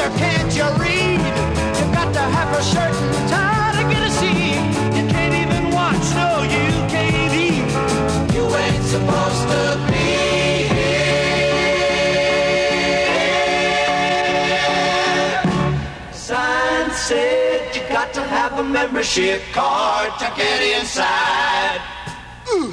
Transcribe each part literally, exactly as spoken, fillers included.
can't you read? You've got to have a certain time to get a seat. You can't even watch, no, you can't eat. You ain't supposed to be here. Sign said you got to have a membership card to get inside. Ooh.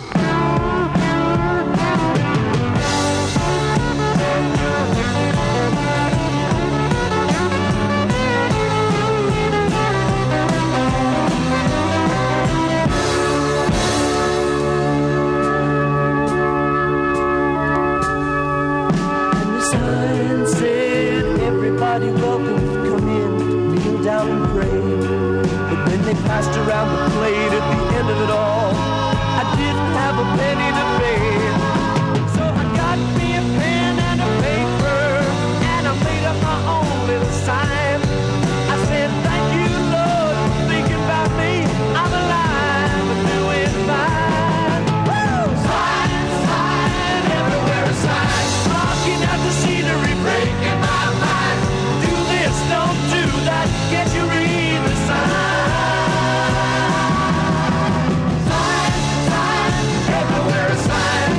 Everybody welcome, come in, kneel down and pray. But when they passed around the plate at the end of it all, I didn't have a penny to pay. So I got me a pen and a paper, and I made up my own little sign. I said, thank you, Lord, for thinking about me. I'm alive and doing fine. Woo! Sign, sign, everywhere a sign. Marking out the scenery, breaking my mind. Do this, don't do that. Can't you read the sign? Sign, sign, everywhere a sign.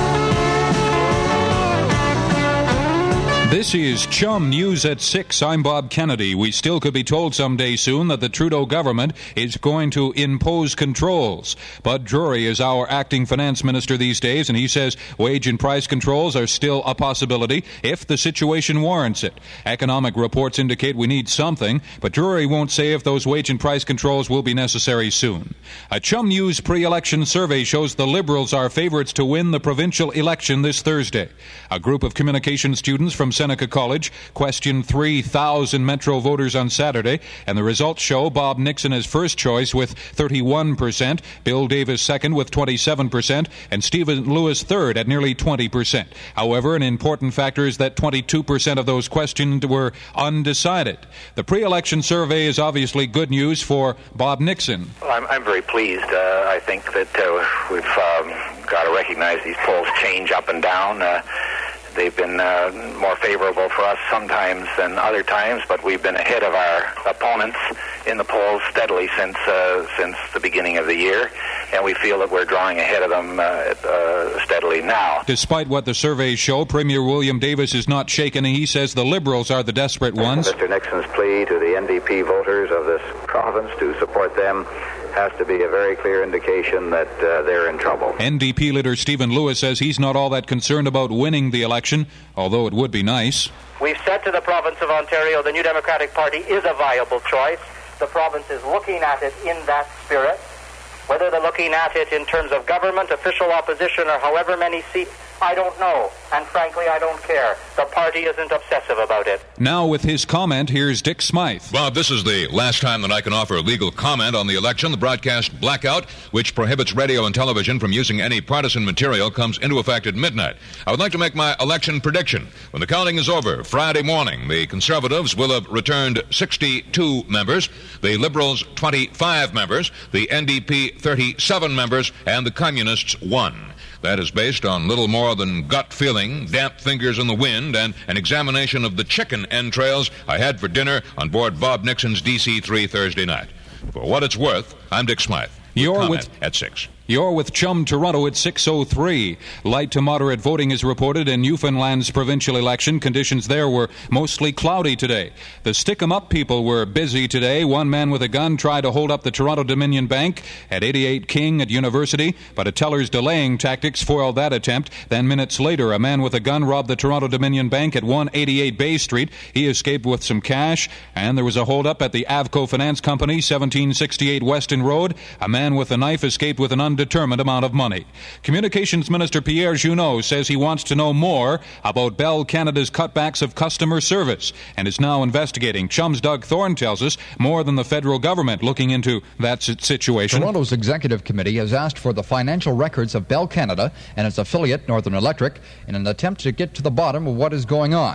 This is Chum News at six. I'm Bob Kennedy. We still could be told someday soon that the Trudeau government is going to impose controls. Bud Drury is our acting finance minister these days, and he says wage and price controls are still a possibility if the situation warrants it. Economic reports indicate we need something, but Drury won't say if those wage and price controls will be necessary soon. A Chum News pre-election survey shows the Liberals are favorites to win the provincial election this Thursday. A group of communication students from Seneca College questioned three thousand Metro voters on Saturday, and the results show Bob Nixon as first choice with thirty-one percent, Bill Davis second with twenty-seven percent, and Stephen Lewis third at nearly twenty percent. However, an important factor is that twenty-two percent of those questioned were undecided. The pre-election survey is obviously good news for Bob Nixon. Well, I'm, I'm very pleased. Uh, I think that uh, we've um, got to recognize these polls change up and down. Uh, They've been uh, more favorable for us sometimes than other times, but we've been ahead of our opponents in the polls steadily since uh, since the beginning of the year, and we feel that we're drawing ahead of them uh, uh, steadily now. Despite what the surveys show, Premier William Davis is not shaken, and he says the Liberals are the desperate ones. Mister Nixon's plea to the N D P voters of this province to support them has to be a very clear indication that uh, they're in trouble. N D P leader Stephen Lewis says he's not all that concerned about winning the election, although it would be nice. We've said to the province of Ontario the New Democratic Party is a viable choice. The province is looking at it in that spirit. Whether they're looking at it in terms of government, official opposition, or however many seats, I don't know. And frankly, I don't care. The party isn't obsessive about it. Now with his comment, here's Dick Smythe. Bob, this is the last time that I can offer a legal comment on the election. The broadcast blackout, which prohibits radio and television from using any partisan material, comes into effect at midnight. I would like to make my election prediction. When the counting is over Friday morning, the Conservatives will have returned sixty-two members, the Liberals twenty-five members, the N D P thirty-seven members, and the Communists one. That is based on little more than gut feeling, damp fingers in the wind, and an examination of the chicken entrails I had for dinner on board Bob Nixon's D C three Thursday night. For what it's worth, I'm Dick Smythe. You're with at six. You're with Chum Toronto at six oh three. Light to moderate voting is reported in Newfoundland's provincial election. Conditions there were mostly cloudy today. The stick-em-up people were busy today. One man with a gun tried to hold up the Toronto Dominion Bank at eighty-eight King at University, but a teller's delaying tactics foiled that attempt. Then minutes later, a man with a gun robbed the Toronto Dominion Bank at one eighty-eight Bay Street. He escaped with some cash, and there was a hold-up at the Avco Finance Company, seventeen sixty-eight Weston Road. A man with a knife escaped with an undetermined amount of money. Communications Minister Pierre Junot says he wants to know more about Bell Canada's cutbacks of customer service and is now investigating. Chum's Doug Thorne tells us more than the federal government looking into that situation. Toronto's Executive Committee has asked for the financial records of Bell Canada and its affiliate Northern Electric in an attempt to get to the bottom of what is going on.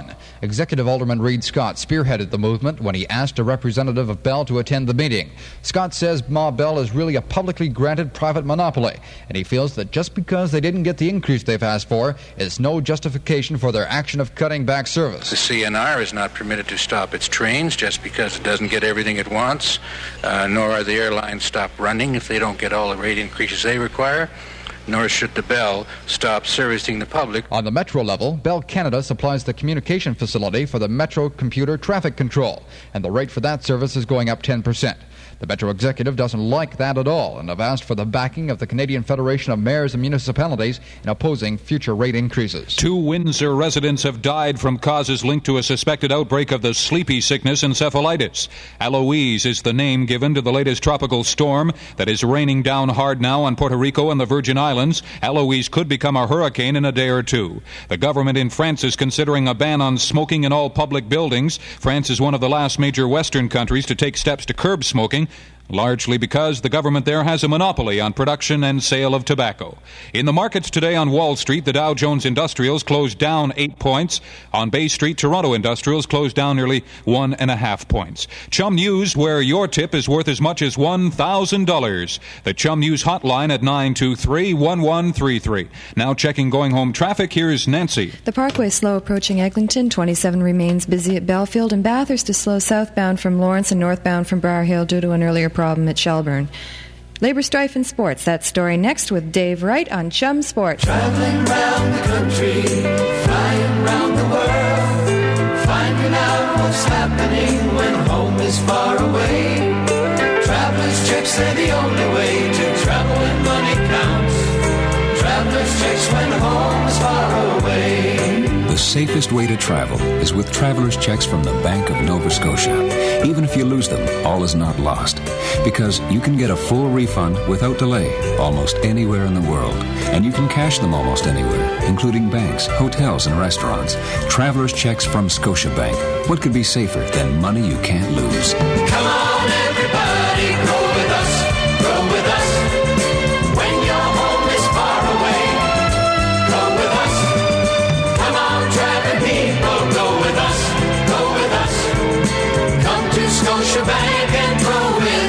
Executive Alderman Reed Scott spearheaded the movement when he asked a representative of Bell to attend the meeting. Scott says Ma Bell is really a publicly granted private monopoly, and he feels that just because they didn't get the increase they've asked for is no justification for their action of cutting back service. The C N R is not permitted to stop its trains just because it doesn't get everything it wants, uh, nor are the airlines stop running if they don't get all the rate increases they require, nor should the Bell stop servicing the public. On the Metro level, Bell Canada supplies the communication facility for the Metro Computer Traffic Control, and the rate for that service is going up ten percent. The Metro executive doesn't like that at all and have asked for the backing of the Canadian Federation of Mayors and Municipalities in opposing future rate increases. Two Windsor residents have died from causes linked to a suspected outbreak of the sleepy sickness encephalitis. Eloise is the name given to the latest tropical storm that is raining down hard now on Puerto Rico and the Virgin Islands. Eloise could become a hurricane in a day or two. The government in France is considering a ban on smoking in all public buildings. France is one of the last major Western countries to take steps to curb smoking, largely because the government there has a monopoly on production and sale of tobacco. In the markets today on Wall Street, the Dow Jones Industrials closed down eight points. On Bay Street, Toronto Industrials closed down nearly one and a half points. Chum News, where your tip is worth as much as one thousand dollars. The Chum News hotline at nine two three, one one three three. Now checking going home traffic, here's Nancy. The Parkway slow approaching Eglinton. twenty-seven remains busy at Belfield, and Bathurst is slow southbound from Lawrence and northbound from Briar Hill due to an earlier problem at Shelburne. Labor strife in sports. That story next with Dave Wright on Chum Sports. Traveling round the country, flying round the world, finding out what's happening when home is far away. Travelers checks, they're the only way to travel when money counts. Travelers checks when home is far away. The safest way to travel is with Traveler's Checks from the Bank of Nova Scotia. Even if you lose them, all is not lost, because you can get a full refund without delay almost anywhere in the world, and you can cash them almost anywhere, including banks, hotels, and restaurants. Traveler's Checks from Scotiabank. What could be safer than money you can't lose? Come on, everybody, grow with us, grow with us. When your home is far away, grow with us. Come on, traveling people, go with us, go with us. Come to Scotiabank and grow with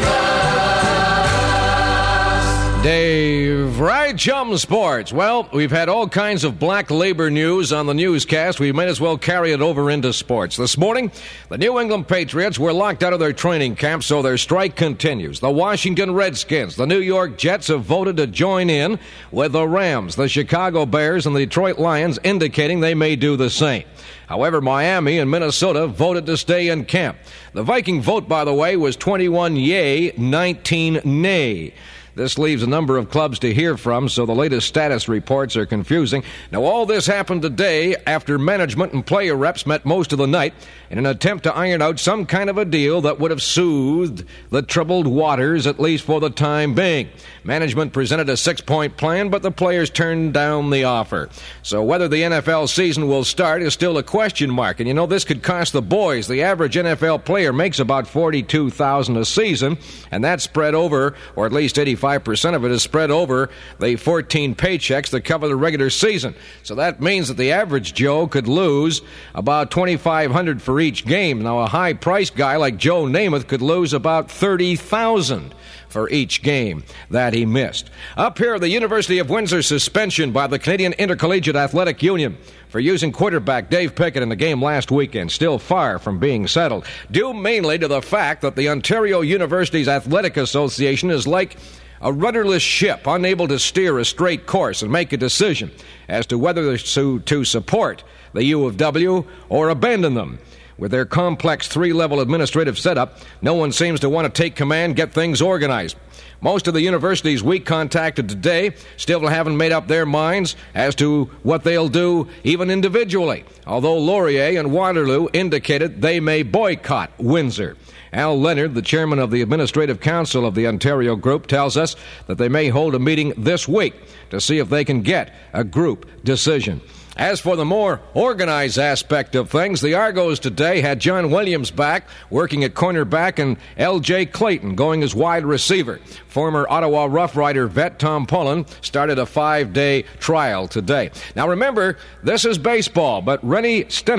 us. Dave Wright, Chum Sports. Well, we've had all kinds of black labor news on the newscast. We might as well carry it over into sports. This morning, the New England Patriots were locked out of their training camp, so their strike continues. The Washington Redskins, the New York Jets have voted to join in with the Rams, the Chicago Bears, and the Detroit Lions, indicating they may do the same. However, Miami and Minnesota voted to stay in camp. The Viking vote, by the way, was twenty-one yay, nineteen nay. This leaves a number of clubs to hear from, so the latest status reports are confusing. Now, all this happened today after management and player reps met most of the night in an attempt to iron out some kind of a deal that would have soothed the troubled waters, at least for the time being. Management presented a six-point plan, but the players turned down the offer. So whether the N F L season will start is still a question mark. And, you know, this could cost the boys. The average N F L player makes about forty-two thousand dollars a season, and that's spread over, or at least eighty-five percent of it is spread over the fourteen paychecks that cover the regular season. So that means that the average Joe could lose about twenty-five hundred dollars for each game. Now, a high-priced guy like Joe Namath could lose about thirty thousand dollars for each game that he missed. Up here, the University of Windsor suspension by the Canadian Intercollegiate Athletic Union for using quarterback Dave Pickett in the game last weekend, still far from being settled, due mainly to the fact that the Ontario Universities Athletic Association is like a rudderless ship, unable to steer a straight course and make a decision as to whether to, to support the U of W or abandon them. With their complex three-level administrative setup, no one seems to want to take command, get things organized. Most of the universities we contacted today still haven't made up their minds as to what they'll do, even individually, although Laurier and Waterloo indicated they may boycott Windsor. Al Leonard, the chairman of the Administrative Council of the Ontario Group, tells us that they may hold a meeting this week to see if they can get a group decision. As for the more organized aspect of things, the Argos today had John Williams back, working at cornerback, and L J Clayton going as wide receiver. Former Ottawa Rough Rider vet Tom Pullen started a five-day trial today. Now remember, this is baseball, but Rennie Stennett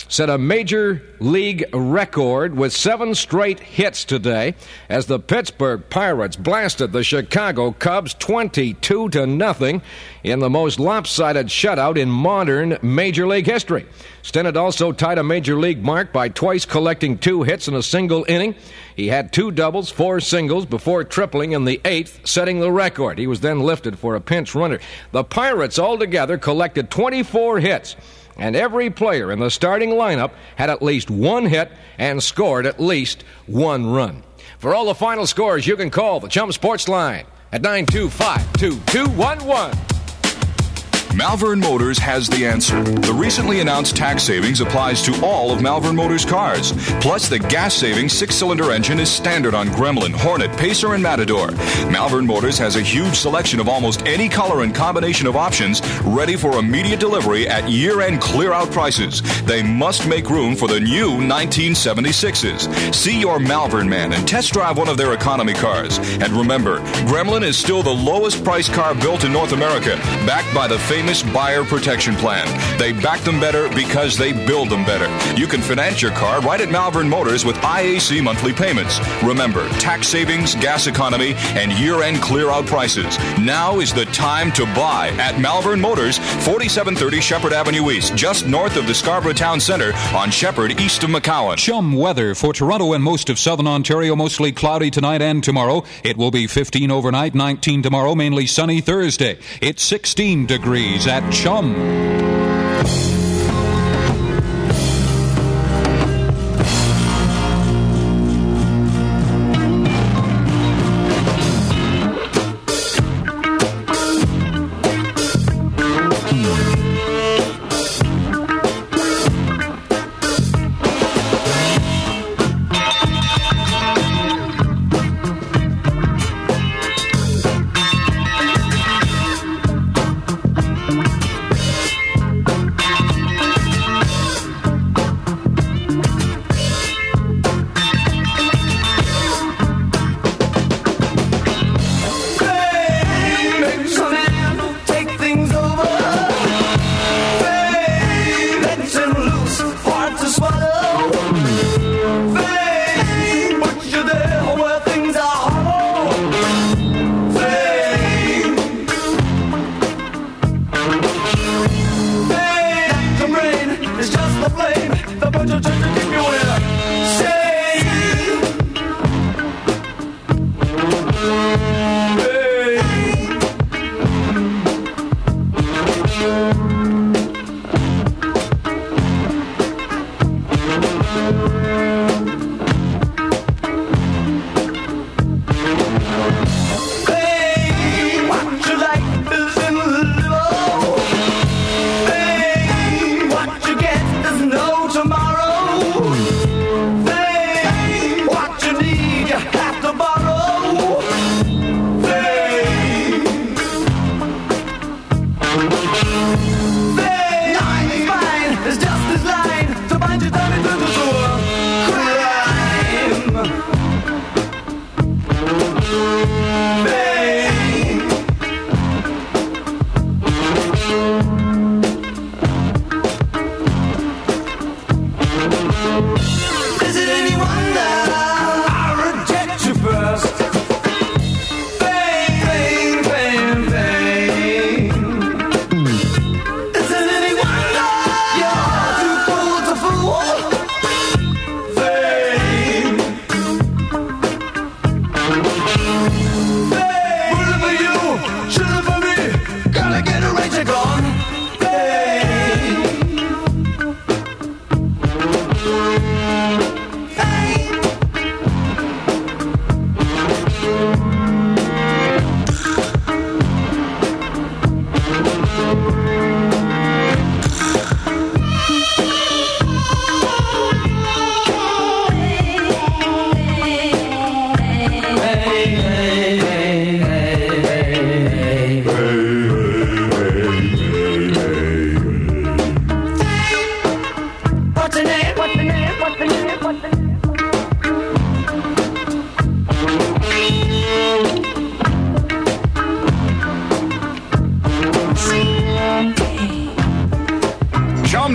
set a major league record with seven straight hits today as the Pittsburgh Pirates blasted the Chicago Cubs twenty-two to nothing in the most lopsided shutout in modern Major League history. Stennett also tied a Major League mark by twice collecting two hits in a single inning. He had two doubles, four singles before tripling in the eighth, setting the record. He was then lifted for a pinch runner. The Pirates altogether collected twenty-four hits, and every player in the starting lineup had at least one hit and scored at least one run. For all the final scores, you can call the Chum Sports line at nine two five, two two one one. Malvern Motors has the answer. The recently announced tax savings applies to all of Malvern Motors cars. Plus, the gas-saving six-cylinder engine is standard on Gremlin, Hornet, Pacer, and Matador. Malvern Motors has a huge selection of almost any color and combination of options ready for immediate delivery at year-end clear-out prices. They must make room for the new nineteen seventy-sixes. See your Malvern man and test drive one of their economy cars. And remember, Gremlin is still the lowest-priced car built in North America, backed by the famous Buyer Protection Plan. They back them better because they build them better. You can finance your car right at Malvern Motors with I A C monthly payments. Remember, tax savings, gas economy, and year-end clear-out prices. Now is the time to buy at Malvern Motors, forty-seven thirty Shepherd Avenue East, just north of the Scarborough Town Centre on Shepherd, east of McCowan. Chum weather for Toronto and most of southern Ontario, mostly cloudy tonight and tomorrow. It will be fifteen overnight, nineteen tomorrow, mainly sunny Thursday. It's sixteen degrees at Chum.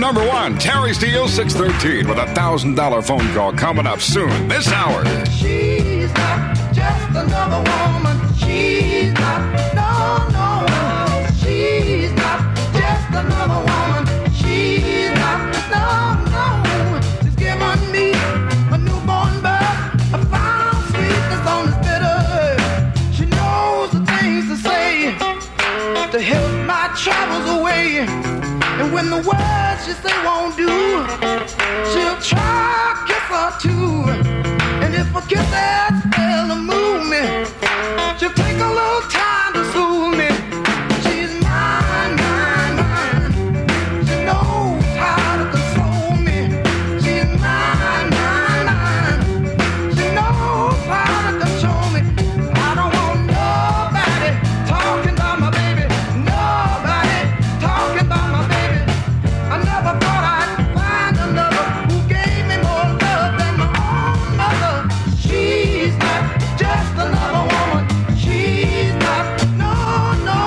number one, Terry Steele, six thirteen, with a one thousand dollars phone call coming up soon, this hour. She's not just another woman. She's not, no, no. She's not just another woman. She's not, no, no. She's given me a newborn birth, a fine sweetness on this bitter. She knows the things to say to help my troubles away. And when the words she say won't do, she'll try a kiss or two. And if a kiss has failed to move me, she'll take a little time to soothe me. She's mine, mine, mine. She knows how to console me. She's mine, mine, mine. She knows how to control me. I don't want nobody talking about my baby. Nobody talking about my baby. I never thought I'd find another who gave me more love than my own mother. She's not just another woman. She's not, no, no.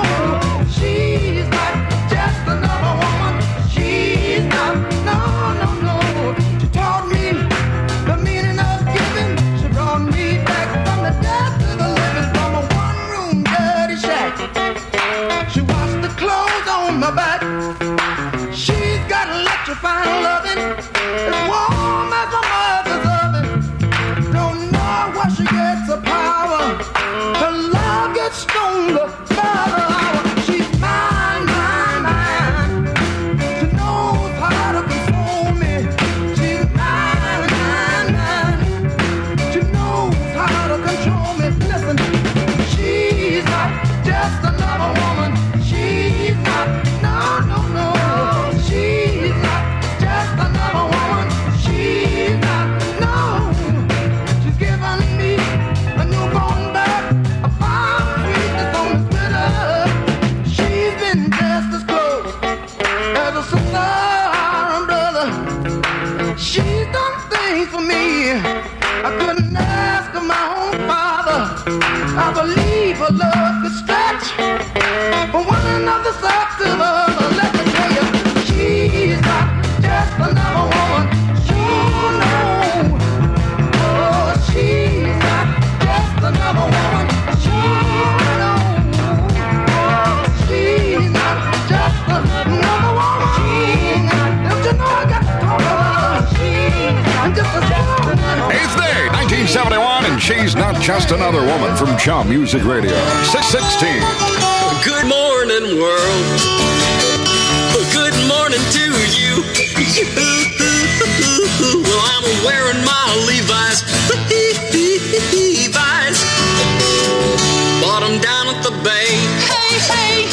She's not just another woman. She's not, no, no, no. She taught me the meaning of giving. She brought me back from the dead to the living, from a one-room dirty shack. She washed the clothes on my back. She's got electrifying loving, as warm as a mother's oven. Don't know where she gets her power. Her love gets stronger by the hour. She's mine, mine, mine. She knows how to console me. She's mine, mine, mine. She knows how to control me. Listen, she's not just another woman. She's not, no, no, no. She's not just another woman. She's not, no. She's given me a newborn birth, a fine sweetness on the bitter. She's been just as close as a sister or a brother. She's done things for me I couldn't ask of my own father. I believe her love could stretch from one another's side to the other. Let me tell you, she's not just another woman. Sure, no. Oh, she's not just another woman. Sure, no. Oh, she's not just another woman. She's not. Don't you know I got to talk about her? She's not just another woman. Eighth day, nineteen seventy-one, and she's not just another woman from Chop Music Radio. six sixteen. Good morning, world. Good morning to you. Well, I'm wearing my Levi's. Levi's. Bought 'em down at the bay. Hey, hey.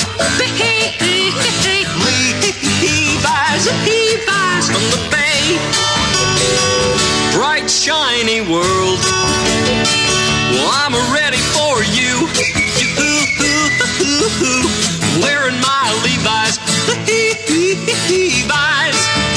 Levi's. Levi's from the bay. Bright, shiny world. Well, I'm ready for you. Wearing my Levi's. Levi's.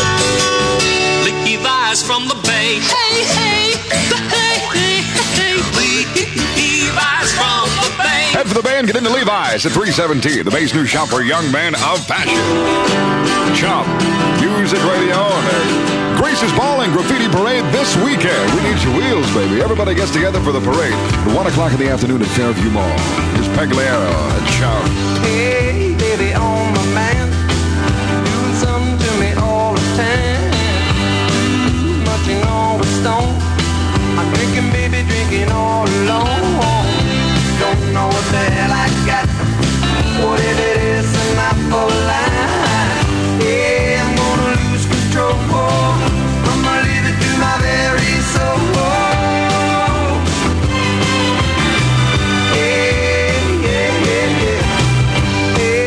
Levi's from the bay. Hey, hey. Hey, hey. Levi's from the bay. Head for the band, get into Levi's at three seventeen, the Bay's new shop for young men of fashion. Chop Music Radio and their Grace's Ball and Graffiti Parade this weekend. We need your wheels, baby. Everybody gets together for the parade at one o'clock in the afternoon at Fairview Mall. Here's Pegliero and Chop. Hey, baby, on my man, doing something to me all the time. Munching on the stone, I'm drinking, baby, drinking all alone. Don't know what the hell I got, what it is in my full line. Yeah, I'm gonna lose control, I'm gonna leave it to my very soul. Yeah, yeah, yeah, yeah.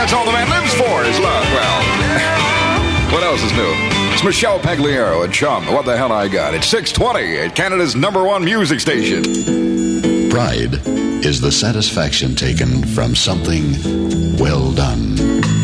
that's all the man lives for is love. Well, what else is new? It's Michelle Pagliaro and Chum. What the hell I got? It's six twenty at Canada's number one music station. Pride is the satisfaction taken from something well done.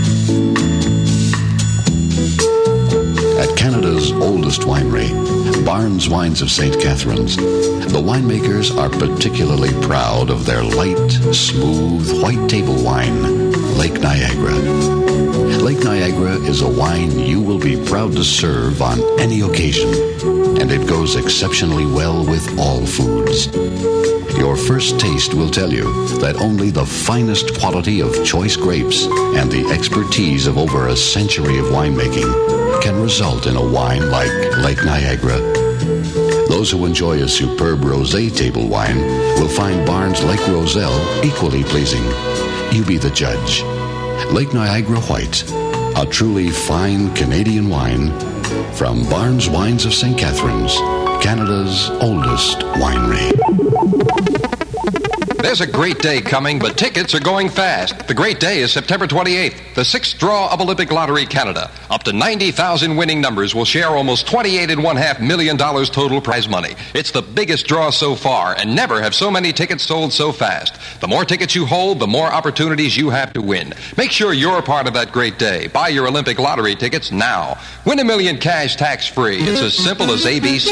At Canada's oldest winery, Barnes Wines of Saint Catharines, the winemakers are particularly proud of their light, smooth, white table wine, Lake Niagara. Lake Niagara is a wine you will be proud to serve on any occasion, and it goes exceptionally well with all foods. Your first taste will tell you that only the finest quality of choice grapes and the expertise of over a century of winemaking can result in a wine like Lake Niagara. Those who enjoy a superb rosé table wine will find Barnes Lake Roselle equally pleasing. You be the judge. Lake Niagara White, a truly fine Canadian wine from Barnes Wines of Saint Catharines, Canada's oldest winery. There's a great day coming, but tickets are going fast. The great day is September twenty-eighth, the sixth draw of Olympic Lottery Canada. Up to ninety thousand winning numbers will share almost twenty-eight and one half million dollars total prize money. It's the biggest draw so far, and never have so many tickets sold so fast. The more tickets you hold, the more opportunities you have to win. Make sure you're part of that great day. Buy your Olympic Lottery tickets now. Win a million cash tax-free. It's as simple as A B C.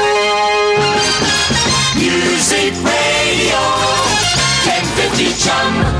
Music Radio ten fifty Chum.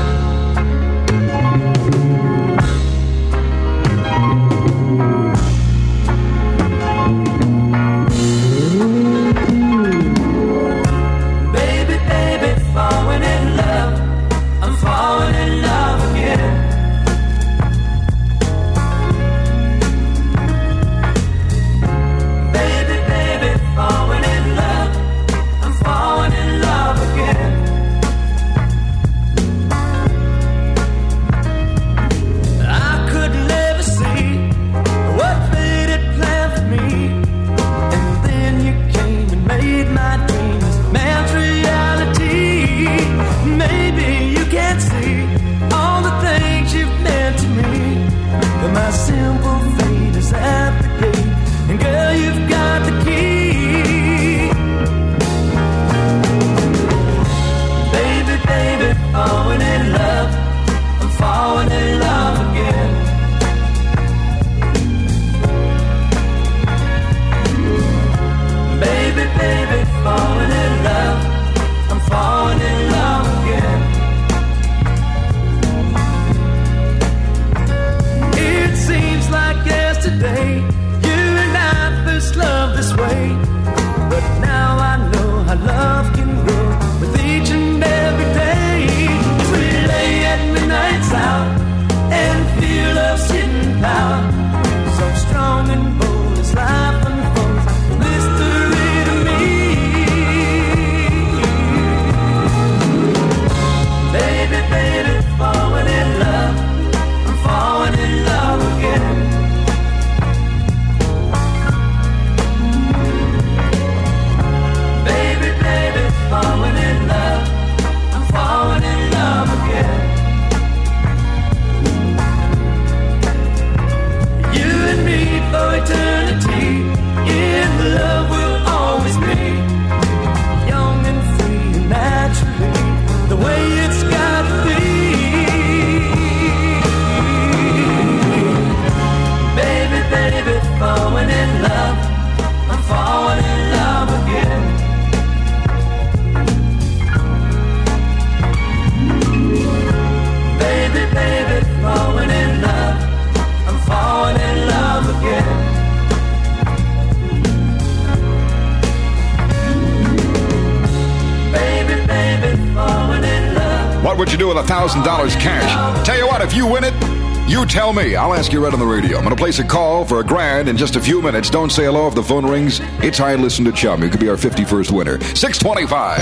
What would you do with a thousand dollars cash? Tell you what, if you win it, you tell me. I'll ask you right on the radio. I'm going to place a call for a grand in just a few minutes. Don't say hello if the phone rings. It's I Listen to Chum. You could be our fifty-first winner. six twenty-five.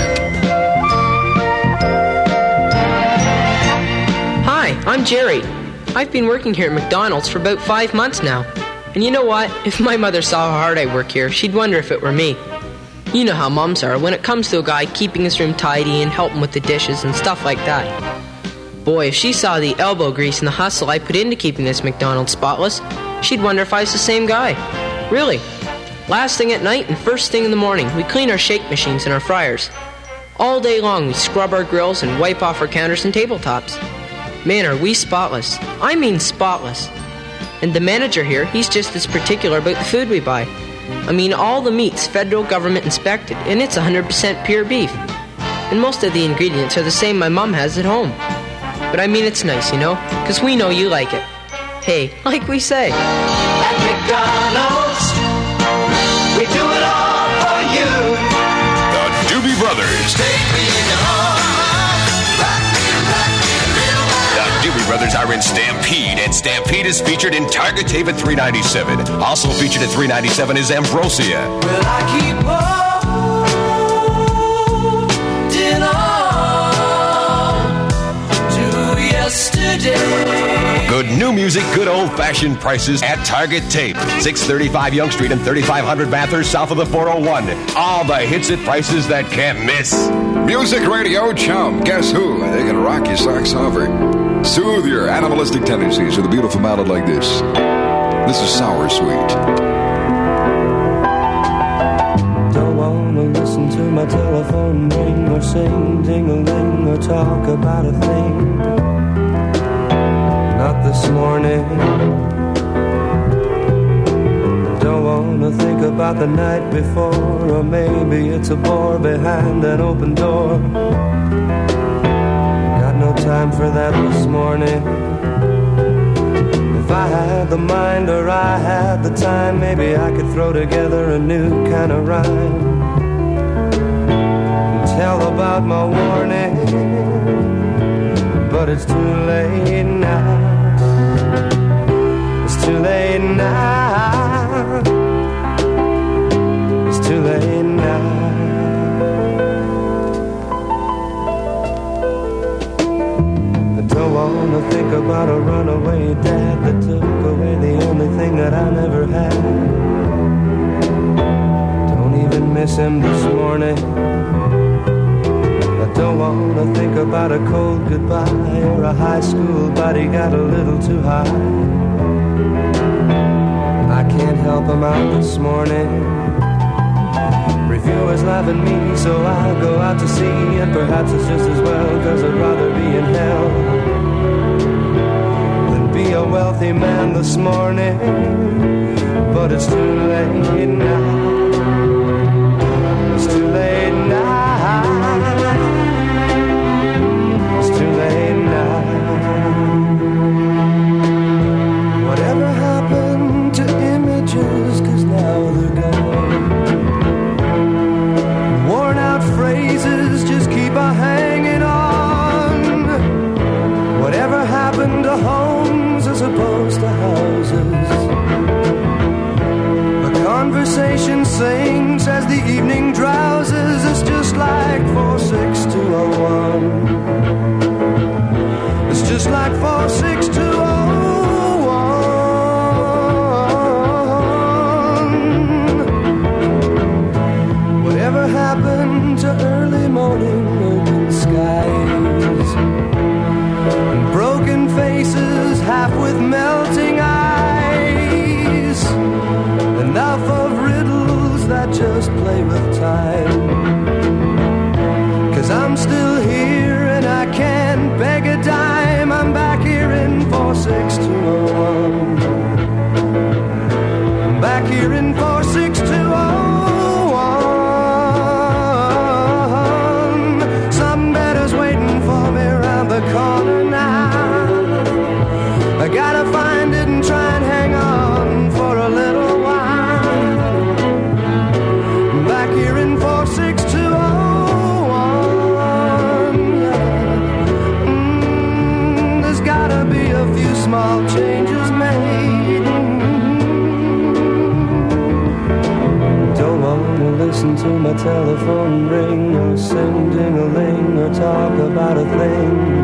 Hi, I'm Jerry. I've been working here at McDonald's for about five months now. And you know what? If my mother saw how hard I work here, she'd wonder if it were me. You know how mums are when it comes to a guy keeping his room tidy and helping with the dishes and stuff like that. Boy, if she saw the elbow grease and the hustle I put into keeping this McDonald's spotless, she'd wonder if I was the same guy. Really. Last thing at night and first thing in the morning, we clean our shake machines and our fryers. All day long, we scrub our grills and wipe off our counters and tabletops. Man, are we spotless. I mean spotless. And the manager here, he's just as particular about the food we buy. I mean, all the meat's federal government inspected, and it's one hundred percent pure beef. And most of the ingredients are the same my mom has at home. But I mean, it's nice, you know, because we know you like it. Hey, like we say. At McDonald's, we do it all for you. The Doobie Brothers. Take me in your arms, rock me, rock me real well. The Doobie Brothers are in Stampede, and Stampede is featured in Target Tape at three ninety-seven. Also featured at three ninety-seven is Ambrosia. Well, I keep holding on to yesterday. Good new music, good old-fashioned prices at Target Tape. six thirty-five Yonge Street and thirty-five hundred Bathurst, south of the four oh one. All the hits at prices that can't miss. Music Radio Chum. Guess who? They can rock your socks off or soothe your animalistic tendencies with a beautiful ballad like this. This is Sour Sweet. Don't wanna listen to my telephone ring or sing ding-a-ling or talk about a thing. Not this morning. Don't wanna think about the night before, or maybe it's a bore behind an open door. Got no time for that this morning. If I had the mind or I had the time, maybe I could throw together a new kind of rhyme and tell about my warning. But it's too late now. It's too late now. It's too late now. I don't wanna think about a runaway dad that took away the only thing that I never had. Don't even miss him this morning. I don't wanna think about a cold goodbye or a high school buddy got a little too high. I can't help him out this morning. Reviewers laugh at me, so I'll go out to sea, and perhaps it's just as well, cause I'd rather be in hell than be a wealthy man this morning. But it's too late now. It's too late now. It's too late now. Whatever happened to images, cause now they're gone. Worn out phrases just keep a hanging on. Whatever happened to homes as opposed to houses? A conversation sings as the evening drowses. It's just like four six two oh one. It's just like four six two oh one. Whatever happened to early morning open skies and broken faces half with melting eyes? Enough of riddles that just play with time. Cause I'm still here and I can't beg a dime. I'm back here in four six two oh one. I'm back here in four six two oh one. Some better's waiting for me around the corner now. I gotta find it and try and hang on for a little while. I'm back here in four six two oh one. Yeah. Mm, there's gotta be a few small changes made. Don't wanna listen to my telephone ring or sing ding-a-ling or talk about a thing.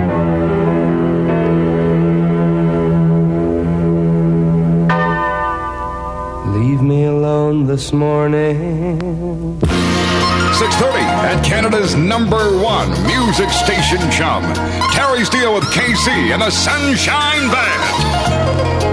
Leave me alone this morning. six thirty at Canada's number one music station chum. Terry Steele with K C and the Sunshine Band.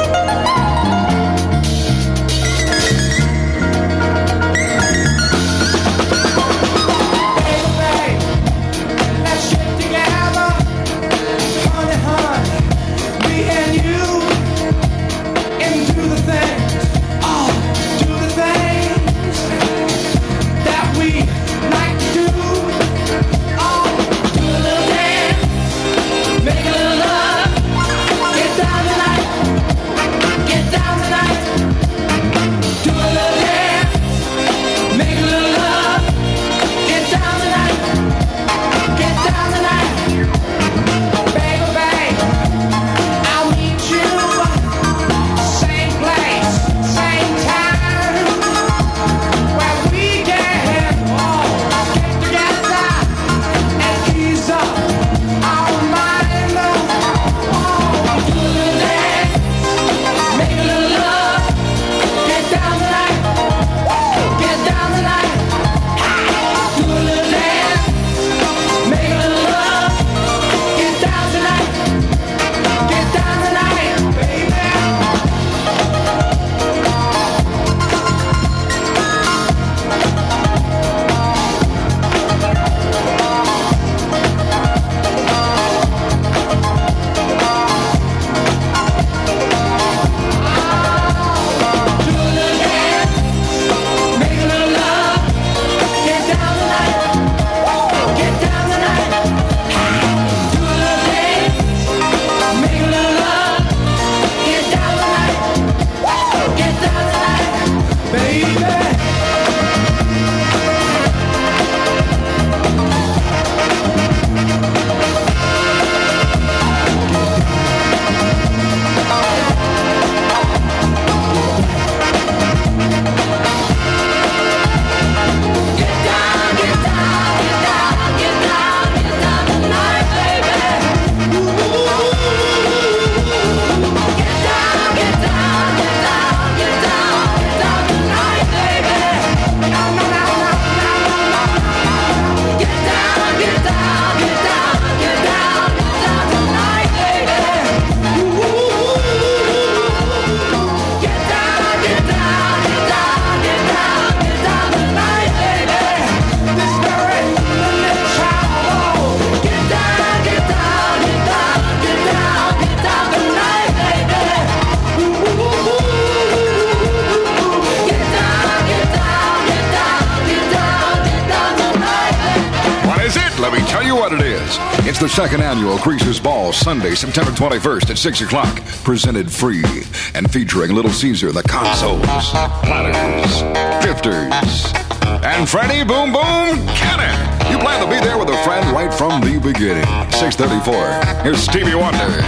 It's the second annual Greasers Ball, Sunday, September twenty-first at six o'clock. Presented free and featuring Little Caesar, the Consoles, Platters, Drifters, and Freddie Boom Boom Cannon. You plan to be there with a friend right from the beginning. six thirty-four. Here's Stevie Wonder.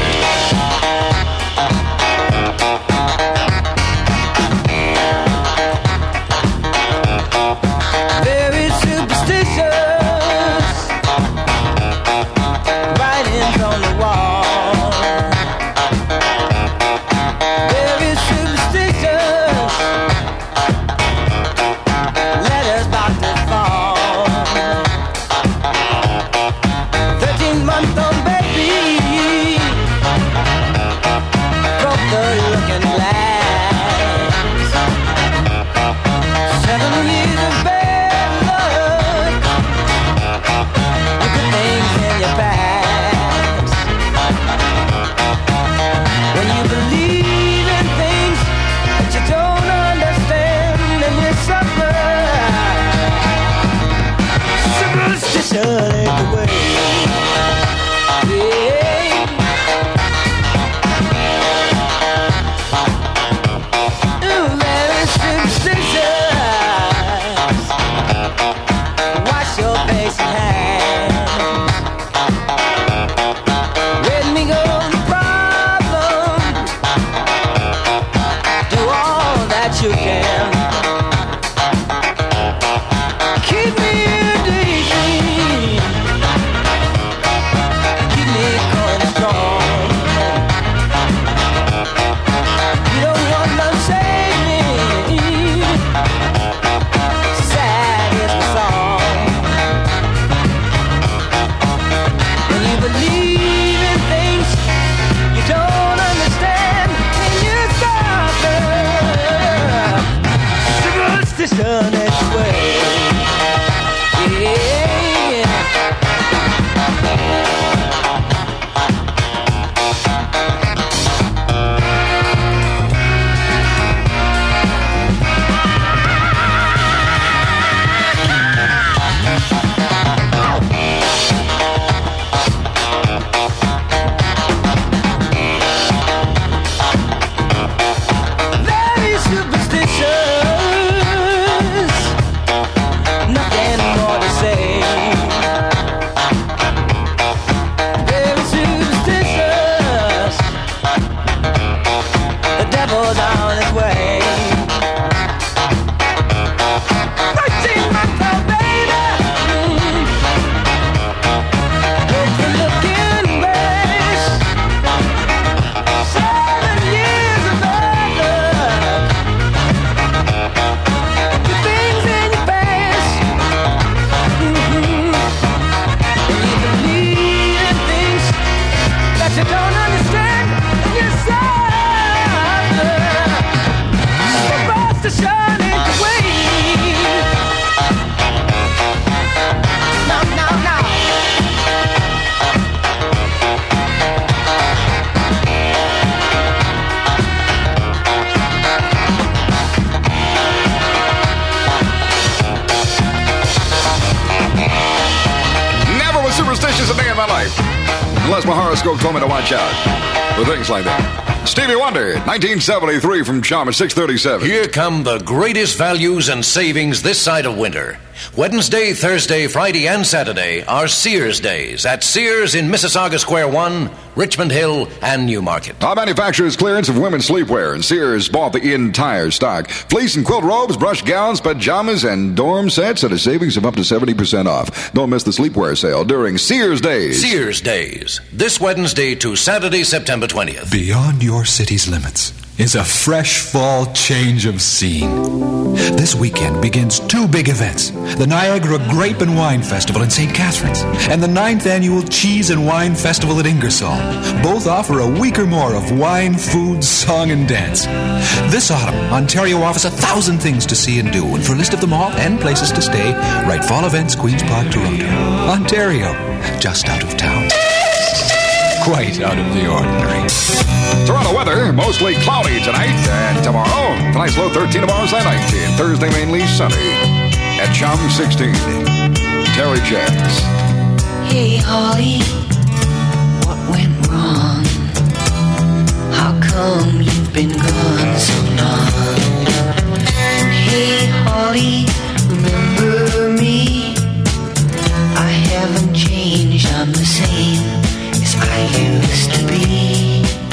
Month old baby 'cause you don't understand yourself. The bars to shine ain't the way. No, no, no. Never was superstitious a day in my life. Unless my horoscope told me to watch out for things like that. Stevie Wonder, nineteen seventy-three from Charm at six thirty-seven. Here come the greatest values and savings this side of winter. Wednesday, Thursday, Friday, and Saturday are Sears days at Sears in Mississauga Square one, Richmond Hill, and Newmarket. Our manufacturer's clearance of women's sleepwear, and Sears bought the entire stock. Fleece and quilt robes, brush gowns, pajamas, and dorm sets at a savings of up to seventy percent off. Don't miss the sleepwear sale during Sears days. Sears days, this Wednesday to Saturday, September twentieth. Beyond your city's limits is a fresh fall change of scene. This weekend begins two big events, the Niagara Grape and Wine Festival in Saint Catharines and the ninth Annual Cheese and Wine Festival at Ingersoll. Both offer a week or more of wine, food, song, and dance. This autumn, Ontario offers a thousand things to see and do, and for a list of them all and places to stay, write Fall Events, Queen's Park, Toronto. Ontario, just out of town. Quite out of the ordinary. Toronto weather, mostly cloudy tonight and tomorrow. Tonight's low thirteen, tomorrow's high nineteen. Thursday mainly sunny. At Chum sixteen, Terry Jacks. Hey, Holly, what went wrong? How come you've been gone so long? Hey, Holly, remember me? I haven't changed, I'm the same as I used to be.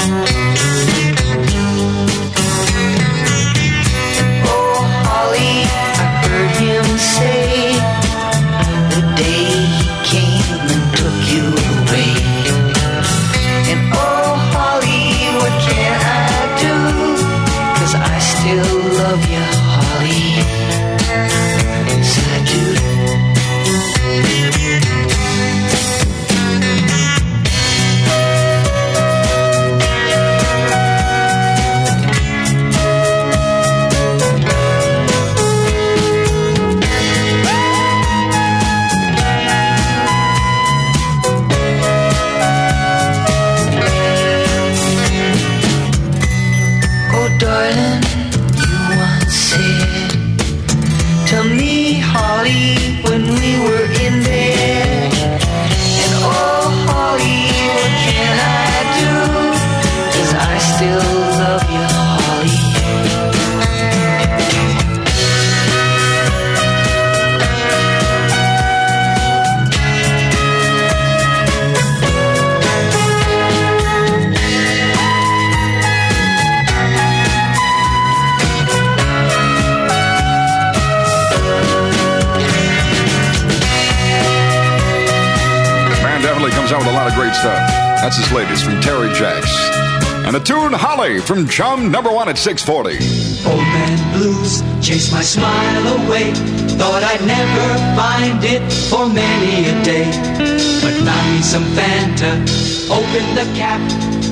Oh, Holly, I heard him say the day he came and took you away. And oh, Holly, what can I do? 'Cause I still love you, Holly. Yes, I do. Darling, you once said to me, Holly, when we were in bed, and oh, Holly, what can I do? 'Cause I still love you, Holly. Comes out with a lot of great stuff. That's his latest from Terry Jacks. And the tune Holly from Chum number one at six forty. Old man blues chased my smile away. Thought I'd never find it for many a day. But found me some Fanta, opened the cap.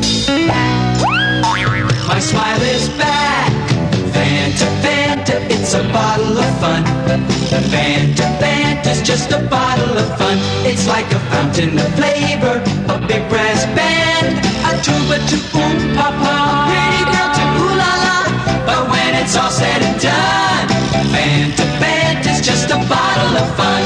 My smile is back. Fanta, Fanta, it's a bottle of fun. Fanta, Fanta's just a bottle of fun. It's like a fountain of flavor, a big brass band, a tuba to oom pa pa, pretty girl to ooh la la. But when it's all said and done, Fanta, Fanta's just a bottle of fun.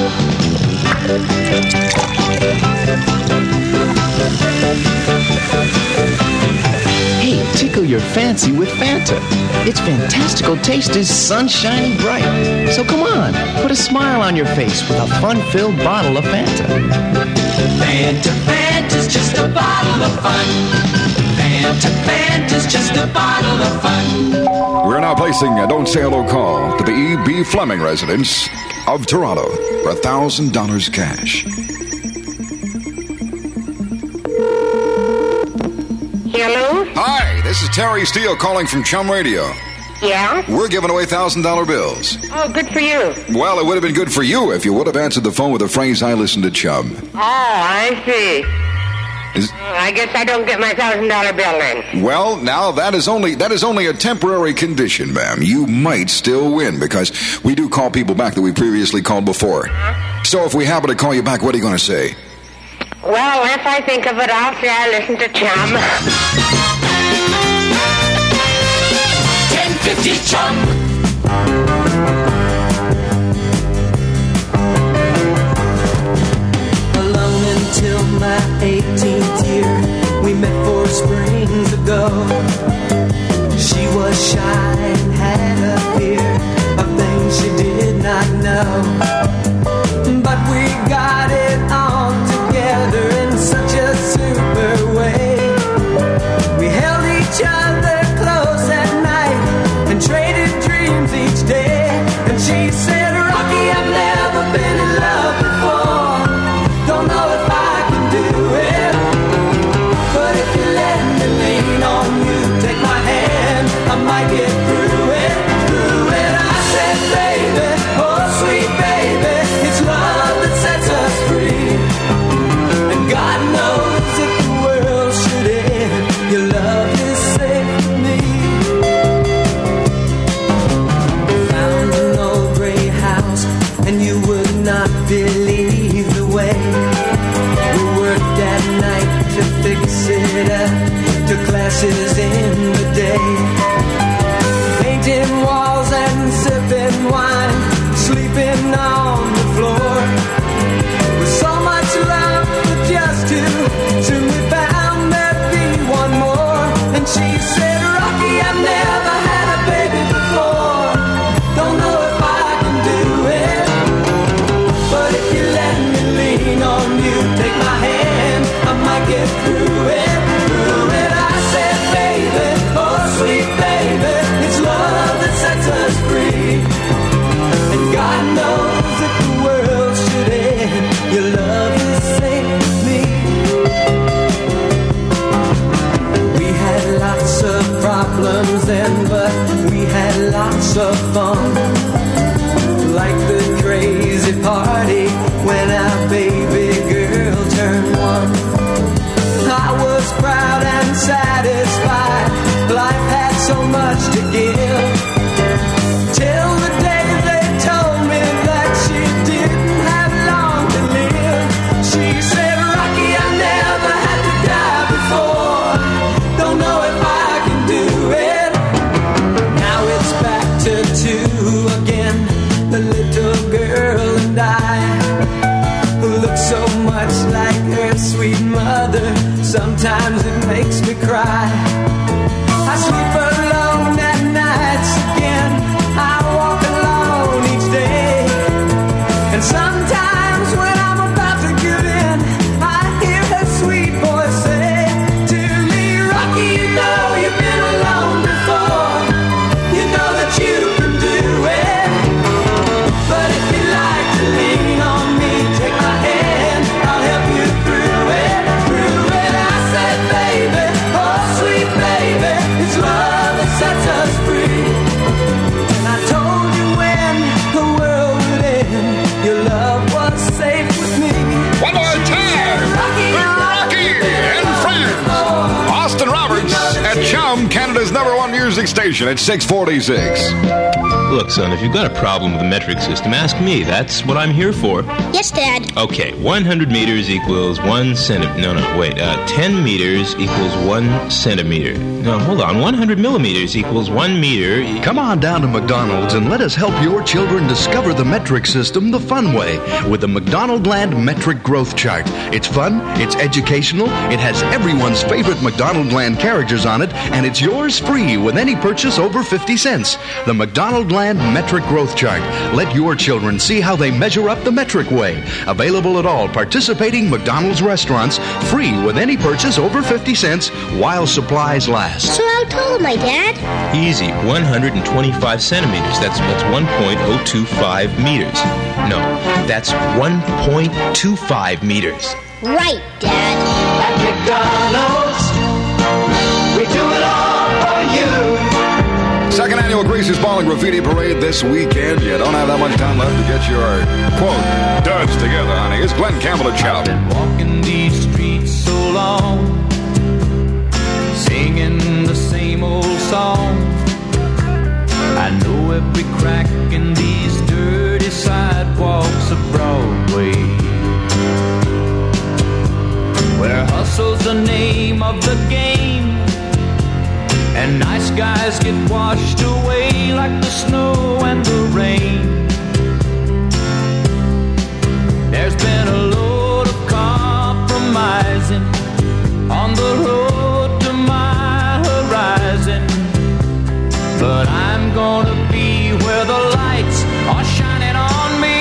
Hey, tickle your fancy with Fanta. Its fantastical taste is sunshiny bright. So come on, put a smile on your face with a fun-filled bottle of Fanta. Fanta, Fanta's just a bottle of fun. Fanta, Fanta's just a bottle of fun. We're now placing a Don't Say Hello call to the E B. Fleming residence of Toronto for one thousand dollars cash. Hello? Hi, this is Terry Steele calling from Chum Radio. Yeah? We're giving away one thousand dollars bills. Oh, good for you. Well, it would have been good for you if you would have answered the phone with the phrase, I listen to Chum. Oh, I see. Is, I guess I don't get my thousand dollar bill then. well, now that is only that is only a temporary condition, ma'am. You might still win because we do call people back that we previously called before. So if we happen to call you back, what are you going to say? Well, if I think of it, I'll say I listen to Chum. ten fifty Chum. Until my eighteenth year, we met four springs ago. She was shy and had a fear of things she did not know. But we got it all together in such a super way. We held each other close at night and traded dreams each day. And she said, Rocky, I've never been in love before. Don't know if I can do it, but if you let me lean on you, take my hand, I might get through it, through it. I said, baby, oh sweet baby, it's love that sets us free. And God knows if the world should end, your love is safe with me. Found an old gray house, and you would not believe the way we worked at night to fix it up, took classes in the day, painting walls and sipping wine, sleeping on the floor, with so much love for just two. Soon we found there'd be one more, and she said, Rocky, I've never had a baby before. Don't know if I can do it, but if you let me lean on you, take my hand, I might get through it, through it. I said, baby, oh sweet baby, it's love that sets us free. And God knows if the world should end, your love is safe with me. We had lots of problems then, but we had lots of fun. Like the crazy party when our baby girl turned one. I was proud and satisfied, life had so much to give. Till the day they told me that she didn't have long to live. She said, Rocky, I never had to die before. Don't know if I can do it. Now it's back to two again, the little girl and I, who look so much like her sweet mother. Sometimes it makes me cry. I sleep alone at nights again, I walk alone each day. And sometimes when I'm about to give in, I hear her sweet voice say to me, Rocky, you know you've been alone before. You know that you can do it, but if you like to lean on me, take my hand, I'll help you through it, through it. I said, baby, oh sweet baby, it's love that sets us free. And I told you when the world would end, your love was safe with me. One more time, Rocky and Friends. Austin Roberts at Chum, Canada's number one music station at six forty-six. Look, son, if you've got a problem with the metric system, ask me. That's what I'm here for. Yes, Dad. Okay, one hundred meters equals one centimeter. No, no, wait. Uh, ten meters equals one centimeter. No, hold on. one hundred millimeters equals one meter. E- Come on down to McDonald's and let us help your children discover the metric system the fun way with the McDonald Land Metric Growth Chart. It's fun, it's educational, it has everyone's favorite McDonald Land characters on it, and it's yours free with any purchase over fifty cents. The McDonald Land Metric Growth Chart. Let your children see how they measure up the metric way. Available at all participating McDonald's restaurants, free with any purchase over fifty cents while supplies last. So how tall am I, Dad? Easy. one hundred twenty-five centimeters. That's, that's one point oh two five meters. No, that's one point two five meters. Right, Dad. At McDonald's, we do it all for you. Second annual Grease's Ball and Graffiti Parade this weekend. You don't have that much time left to get your, quote, duds together, honey. It's Glenn Campbell at Chum. Walking these streets so long, singing the same old song. I know every crack in these dirty sidewalks of Broadway, where hustle's the name of the game, and nice guys get washed away like the snow and the rain. There's been a load of compromising on the road to my horizon, but I'm gonna be where the lights are shining on me,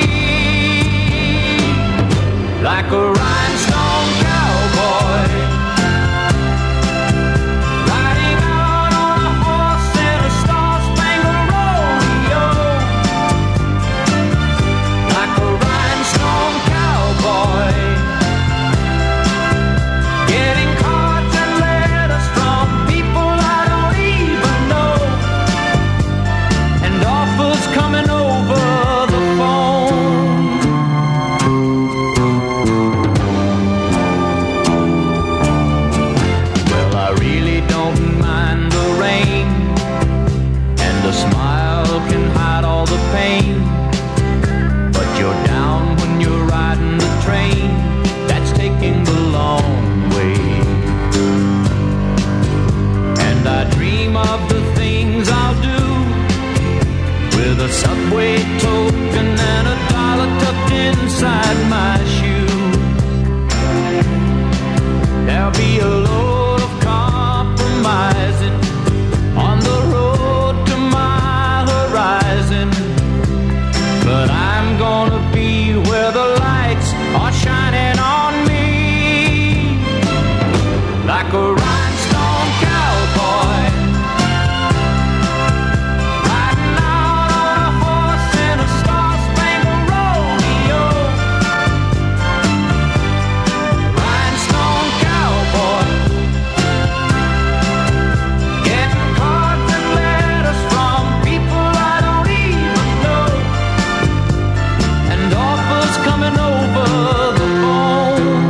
like a rhinestone cowboy, riding out on a horse in a star-spangled rodeo, like a rhinestone cowboy, getting cards and letters from people I don't even know, and offers coming over the phone. Well, I really don't mind the rain, and the smile can hide all the pain, but you're down when you're riding the train that's taking the long way. And I dream of the things I'll do with a subway token and a dollar tucked inside my shoe. There'll be a load of compromising on the road to my horizon, but I'm gonna be where the lights are shining on me, like a rhinestone cowboy, riding out on a horse in a star-spangled rodeo, rhinestone cowboy, getting cards and letters from people I don't even know, and offers coming over the phone.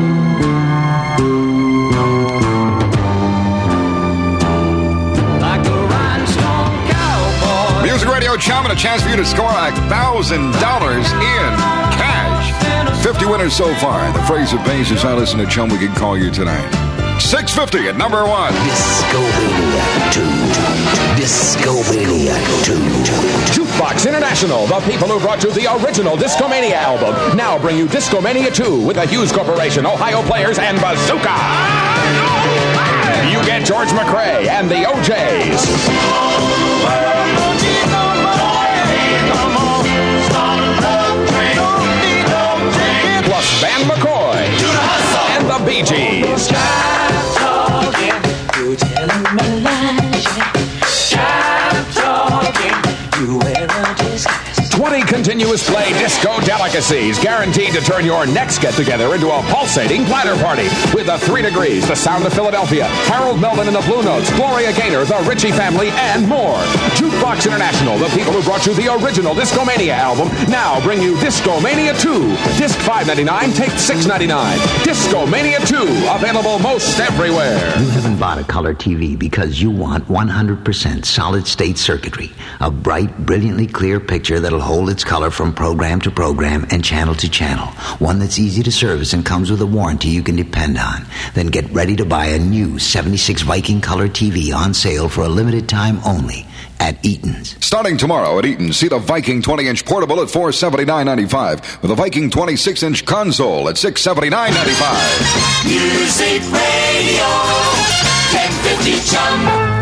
Like a rhinestone cowboy. Music Radio Chum, and a chance for you to score a thousand dollars in cash. Fifty winners so far. The phrase of base is I listen to Chum. We can call you tonight. Six fifty at number one. Disco Mania two. Disco Mania two. Jukebox International, the people who brought you the original Disco Mania album, now bring you Disco Mania two with the Hughes Corporation, Ohio Players, and Bazooka. You get George McRae and the O Js. Plus Van McCoy and the Bee Gees. twenty continuous play disco delicacies guaranteed to turn your next get-together into a pulsating platter party with the Three Degrees, the Sound of Philadelphia, Harold Melvin and the Blue Notes, Gloria Gaynor, the Ritchie Family, and more. Jukebox International, the people who brought you the original Disco Mania album, now bring you Disco Mania two. Disc five ninety-nine, tape six ninety-nine. Disco Mania two, available most everywhere. You haven't bought a color T V because you want one hundred percent solid-state circuitry, a bright, brilliantly clear picture that'll hold its color from program to program and channel to channel, one that's easy to service and comes with a warranty you can depend on. Then get ready to buy a new seventy-six Viking Color T V on sale for a limited time only at Eaton's. Starting tomorrow at Eaton's, see the Viking twenty-inch portable at four hundred seventy-nine ninety-five with a Viking twenty-six inch console at six hundred seventy-nine ninety-five. Music Radio ten fifty Chum.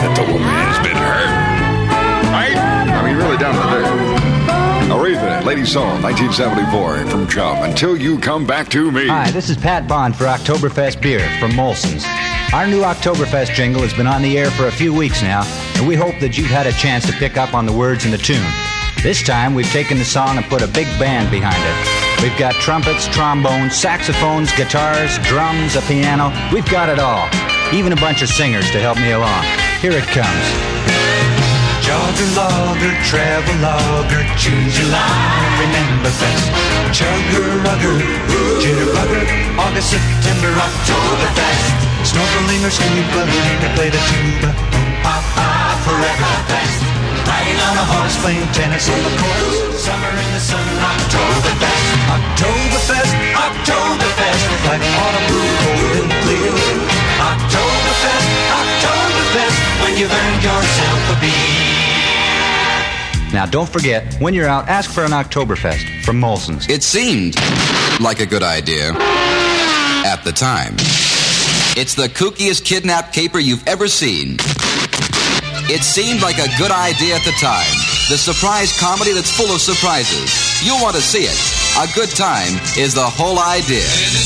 that the woman has been hurt. Right? I mean, really down to the dirt. Aretha, Lady Soul, nineteen seventy-four, from Chum. Until You Come Back to Me. Hi, this is Pat Bond for Oktoberfest Beer from Molson's. Our new Oktoberfest jingle has been on the air for a few weeks now, and we hope that you've had a chance to pick up on the words and the tune. This time, we've taken the song and put a big band behind it. We've got trumpets, trombones, saxophones, guitars, drums, a piano. We've got it all. Even a bunch of singers to help me along. Here it comes. Jogger, logger, travel logger, choose your line, remember fest. Chugger, rugger, jitterbugger, August, September, Oktoberfest. Snorkeling or scuba, learning to play the tuba, ah, ah, forever fest. Riding on a horse, playing tennis on the course, summer in the sun, Oktoberfest. Oktoberfest, Oktoberfest, like autumn blue, cold and clear. Oktoberfest, Oktoberfest, when you've earned yourself a beer. Now, don't forget, when you're out, ask for an Oktoberfest from Molson's. It seemed like a good idea at the time. It's the kookiest kidnapped caper you've ever seen. It seemed like a good idea at the time. The surprise comedy that's full of surprises. You'll want to see it. A good time is the whole idea.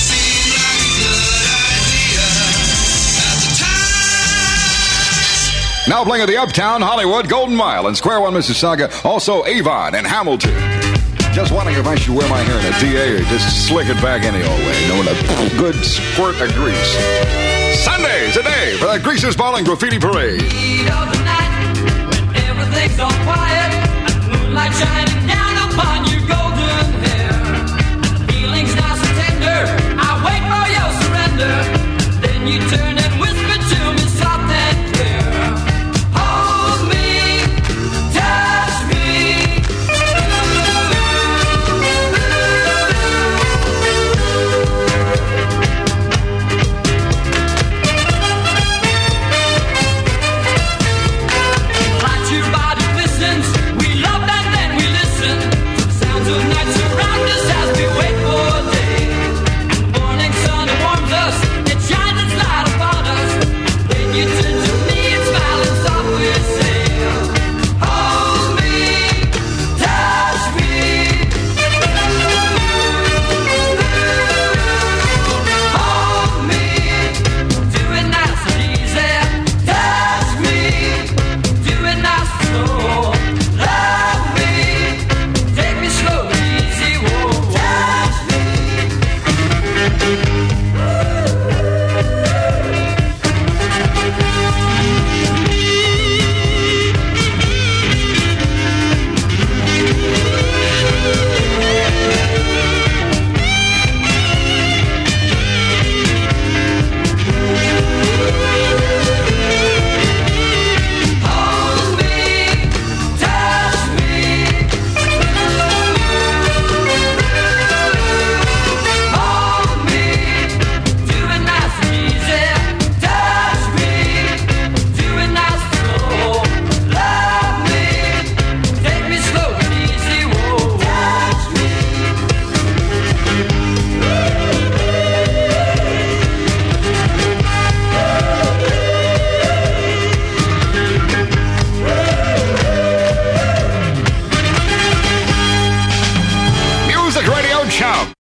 Now playing at the Uptown Hollywood Golden Mile in Square One, Mississauga. Also Avon and Hamilton. Just wondering if I should wear my hair in a D A or just slick it back any old way, knowing a good squirt of grease. Sunday's a day for the Greasers Ball and Graffiti Parade.